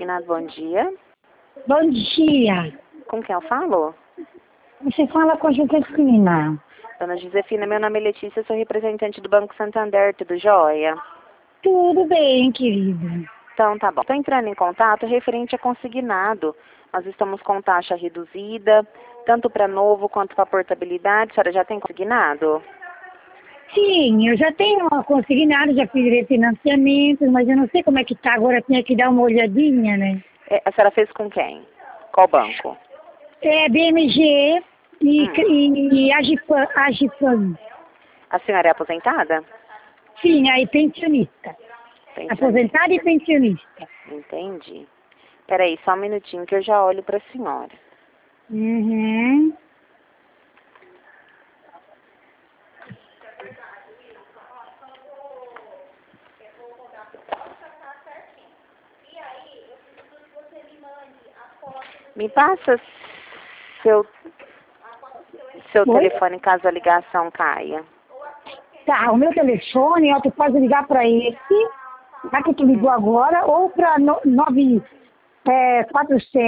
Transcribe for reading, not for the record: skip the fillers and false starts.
Combinado, bom dia. Bom dia. Com quem eu falo? Você fala com a Josefina. Dona Josefina, meu nome é Letícia, sou representante do Banco Santander, tudo jóia? Tudo bem, querida. Então, tá bom. Estou entrando em contato referente a consignado. Nós estamos com taxa reduzida, tanto para novo quanto para portabilidade. A senhora já tem consignado? Sim, eu já tenho uma consignada, já fiz refinanciamento, mas eu não sei como é que tá agora, tinha que dar uma olhadinha, né? A senhora fez com quem? Qual banco? É BMG e Agifam. A senhora é aposentada? Sim, aí pensionista. Pensionista. Aposentada e pensionista. Entendi. Peraí, só um minutinho que eu já olho para a senhora. Uhum. Me passa seu Oi? telefone caso a ligação caia. Tá, o meu telefone, ó, tu pode ligar para esse, já que tu ligou agora, ou para 947